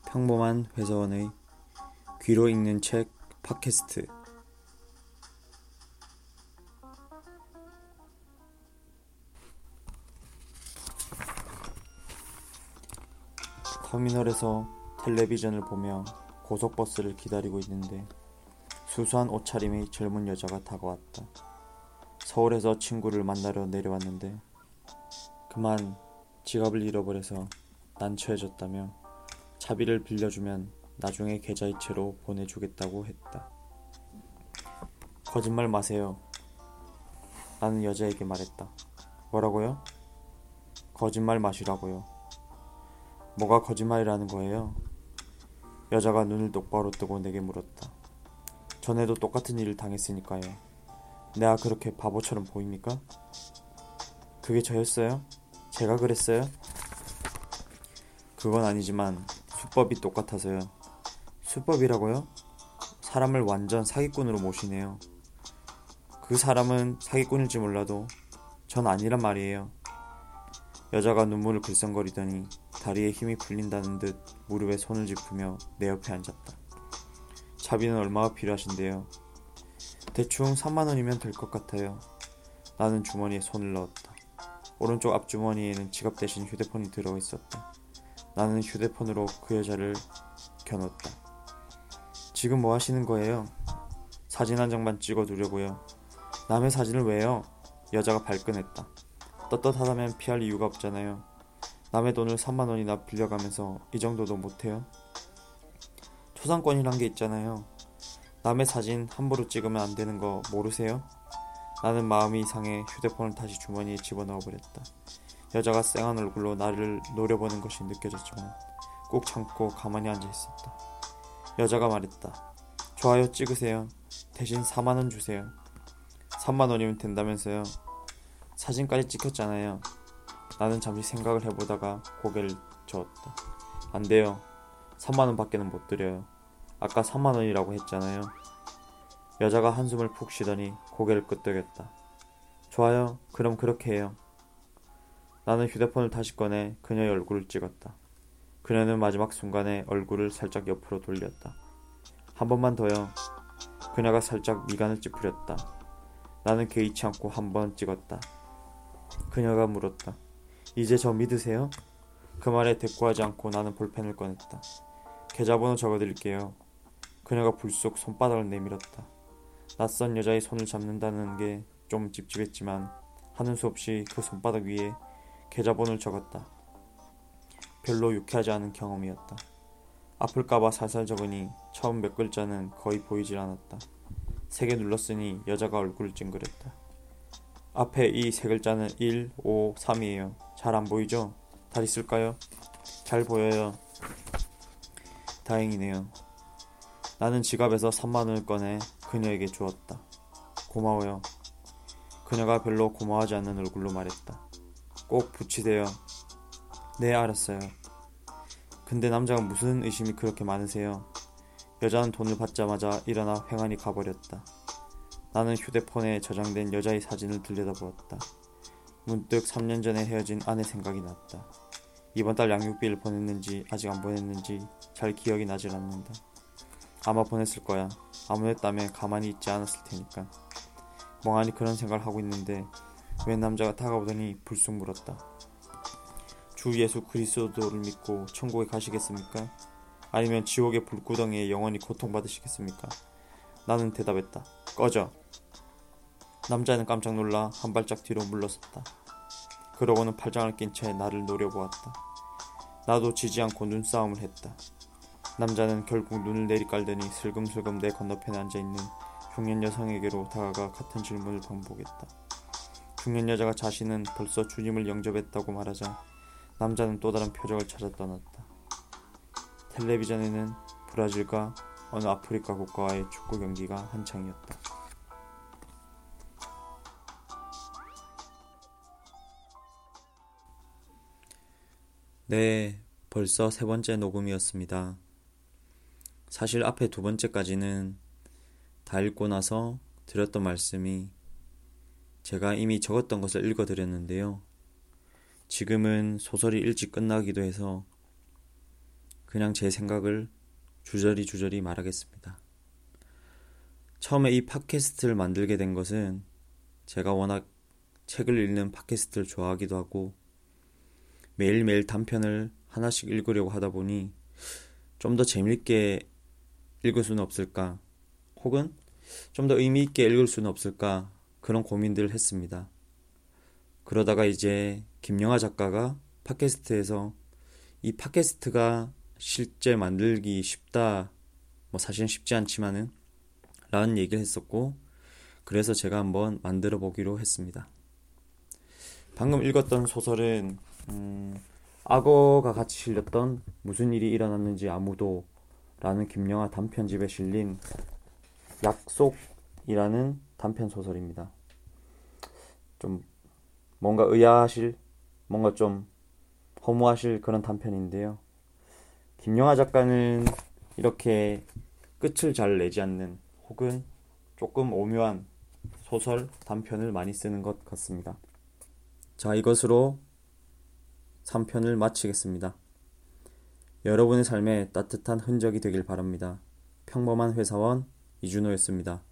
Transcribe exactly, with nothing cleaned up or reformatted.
평범한 회사원의 귀로 읽는 책 팟캐스트. 터미널에서 텔레비전을 보며 고속버스를 기다리고 있는데 수수한 옷차림의 젊은 여자가 다가왔다. 서울에서 친구를 만나러 내려왔는데 그만 지갑을 잃어버려서 난처해졌다며 차비를 빌려주면 나중에 계좌이체로 보내주겠다고 했다. 거짓말 마세요. 나는 여자에게 말했다. 뭐라고요? 거짓말 마시라고요. 뭐가 거짓말이라는 거예요? 여자가 눈을 똑바로 뜨고 내게 물었다. 전에도 똑같은 일을 당했으니까요. 내가 그렇게 바보처럼 보입니까? 그게 저였어요? 제가 그랬어요? 그건 아니지만 수법이 똑같아서요. 수법이라고요? 사람을 완전 사기꾼으로 모시네요. 그 사람은 사기꾼일지 몰라도 전 아니란 말이에요. 여자가 눈물을 글썽거리더니 다리에 힘이 풀린다는 듯 무릎에 손을 짚으며 내 옆에 앉았다. 차비는 얼마가 필요하신데요? 대충 삼만 원이면 될 것 같아요. 나는 주머니에 손을 넣었다. 오른쪽 앞주머니에는 지갑 대신 휴대폰이 들어 있었다. 나는 휴대폰으로 그 여자를 겨눴다. 지금 뭐 하시는 거예요? 사진 한 장만 찍어두려고요. 남의 사진을 왜요? 여자가 발끈했다. 떳떳하다면 피할 이유가 없잖아요. 남의 돈을 삼만 원이나 빌려가면서 이 정도도 못해요? 초상권이란 게 있잖아요. 남의 사진 함부로 찍으면 안 되는 거 모르세요? 나는 마음이 이상해 휴대폰을 다시 주머니에 집어넣어 버렸다. 여자가 쌩한 얼굴로 나를 노려보는 것이 느껴졌지만 꾹 참고 가만히 앉아 있었다. 여자가 말했다. 좋아요, 찍으세요. 대신 사만 원 주세요. 삼만 원이면 된다면서요. 사진까지 찍혔잖아요. 나는 잠시 생각을 해보다가 고개를 저었다. 안 돼요. 삼만 원 밖에는 못 드려요. 아까 삼만 원이라고 했잖아요. 여자가 한숨을 푹 쉬더니 고개를 끄덕였다. 좋아요. 그럼 그렇게 해요. 나는 휴대폰을 다시 꺼내 그녀의 얼굴을 찍었다. 그녀는 마지막 순간에 얼굴을 살짝 옆으로 돌렸다. 한 번만 더요. 그녀가 살짝 미간을 찌푸렸다. 나는 개의치 않고 한 번 찍었다. 그녀가 물었다. 이제 저 믿으세요? 그 말에 대꾸하지 않고 나는 볼펜을 꺼냈다. 계좌번호 적어드릴게요. 그녀가 불쑥 손바닥을 내밀었다. 낯선 여자의 손을 잡는다는 게 좀 찝찝했지만 하는 수 없이 그 손바닥 위에 계좌번호를 적었다. 별로 유쾌하지 않은 경험이었다. 아플까봐 살살 적으니 처음 몇 글자는 거의 보이질 않았다. 세 개 눌렀으니 여자가 얼굴을 찡그렸다. 앞에 이 세 글자는 일, 오, 삼이에요. 잘 안 보이죠? 다시 쓸까요? 잘 보여요. 다행이네요. 나는 지갑에서 삼만 원을 꺼내 그녀에게 주었다. 고마워요. 그녀가 별로 고마워하지 않는 얼굴로 말했다. 꼭 붙이세요. 네, 알았어요. 근데 남자가 무슨 의심이 그렇게 많으세요? 여자는 돈을 받자마자 일어나 횡하니 가버렸다. 나는 휴대폰에 저장된 여자의 사진을 들여다보았다. 문득 삼 년 전에 헤어진 아내 생각이 났다. 이번 달 양육비를 보냈는지 아직 안 보냈는지 잘 기억이 나질 않는다. 아마 보냈을 거야. 안 보냈다면 가만히 있지 않았을 테니까. 멍하니 그런 생각을 하고 있는데 웬 남자가 다가오더니 불쑥 물었다. 주 예수 그리스도를 믿고 천국에 가시겠습니까? 아니면 지옥의 불구덩이에 영원히 고통받으시겠습니까? 나는 대답했다. 꺼져. 남자는 깜짝 놀라 한 발짝 뒤로 물러섰다. 그러고는 팔짱을 낀 채 나를 노려보았다. 나도 지지 않고 눈싸움을 했다. 남자는 결국 눈을 내리깔더니 슬금슬금 내 건너편에 앉아있는 중년 여성에게로 다가가 같은 질문을 반복했다. 중년 여자가 자신은 벌써 주님을 영접했다고 말하자 남자는 또 다른 표적을 찾아 떠났다. 텔레비전에는 브라질과 어느 아프리카 국가와의 축구 경기가 한창이었다. 네, 벌써 세 번째 녹음이었습니다. 사실 앞에 두 번째까지는 다 읽고 나서 드렸던 말씀이 제가 이미 적었던 것을 읽어드렸는데요. 지금은 소설이 일찍 끝나기도 해서 그냥 제 생각을 주저리 주저리 말하겠습니다. 처음에 이 팟캐스트를 만들게 된 것은 제가 워낙 책을 읽는 팟캐스트를 좋아하기도 하고 매일매일 단편을 하나씩 읽으려고 하다 보니 좀 더 재밌게 읽을 수는 없을까, 혹은 좀 더 의미 있게 읽을 수는 없을까, 그런 고민들을 했습니다. 그러다가 이제 김영하 작가가 팟캐스트에서 이 팟캐스트가 실제 만들기 쉽다, 뭐 사실은 쉽지 않지만은 라는 얘기를 했었고, 그래서 제가 한번 만들어 보기로 했습니다. 방금 읽었던 소설은 음, 악어가 같이 실렸던 무슨 일이 일어났는지 아무도 라는 김영하 단편집에 실린 약속이라는 단편 소설입니다. 좀 뭔가 의아하실, 뭔가 좀 허무하실 그런 단편인데요. 김영하 작가는 이렇게 끝을 잘 내지 않는, 혹은 조금 오묘한 소설, 단편을 많이 쓰는 것 같습니다. 자, 이것으로 삼 편을 마치겠습니다. 여러분의 삶에 따뜻한 흔적이 되길 바랍니다. 평범한 회사원 이준호였습니다.